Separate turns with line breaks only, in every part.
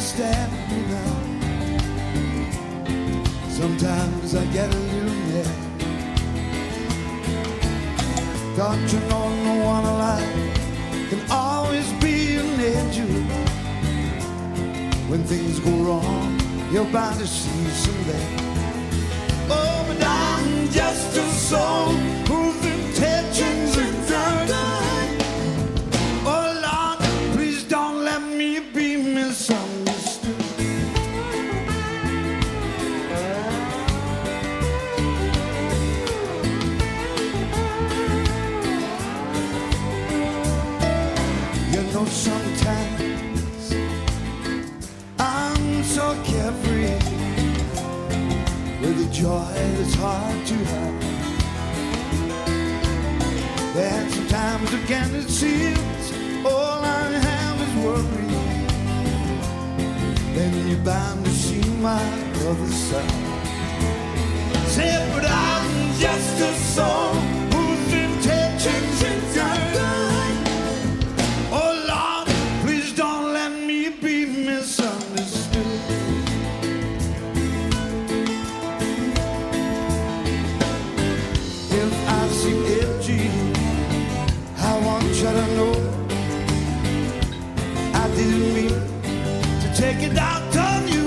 understand me now. Sometimes I get a little mad. Don't you know no one alive can always be an angel? When things go wrong, you're bound to see some bad. Oh, but I'm just a soul whose intentions are good. Oh, Lord, please don't let me be misunderstood. You know, sometimes I'm so carefree with a joy that's hard to hide. And sometimes again it seems all I have is worry. Then you're bound to see my other side. Say, but I'm just a soul whose intentions are good. Oh Lord, please don't let me be misunderstood. If I seem edgy, I want you to know I didn't mean to take it out on you.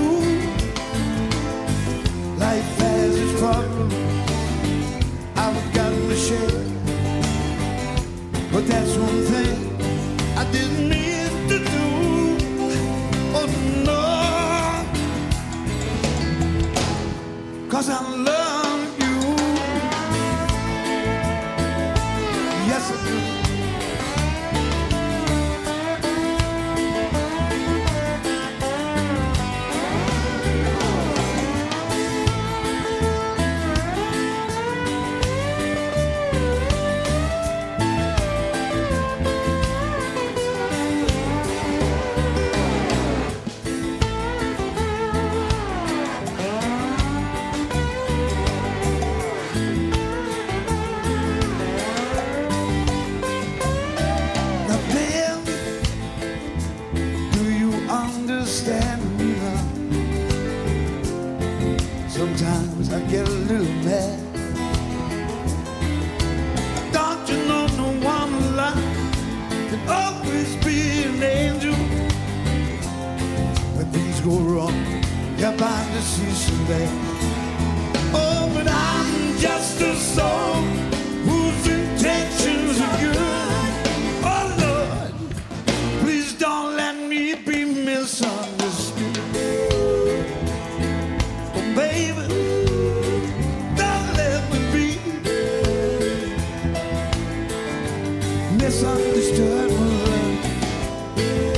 Life has its problems, I've got to share. But that's one thing I didn't mean to do. Oh no, 'cause I love you. Yes, I do. Now, baby, do you understand me now? Sometimes I get a little mad. Don't you know no one alive can always be an angel? When things go wrong, you're bound to see some bad. Oh, but I'm just a soul whose intentions are good. Oh Lord, please don't let me be misunderstood. Oh baby, don't let me be misunderstood, my love.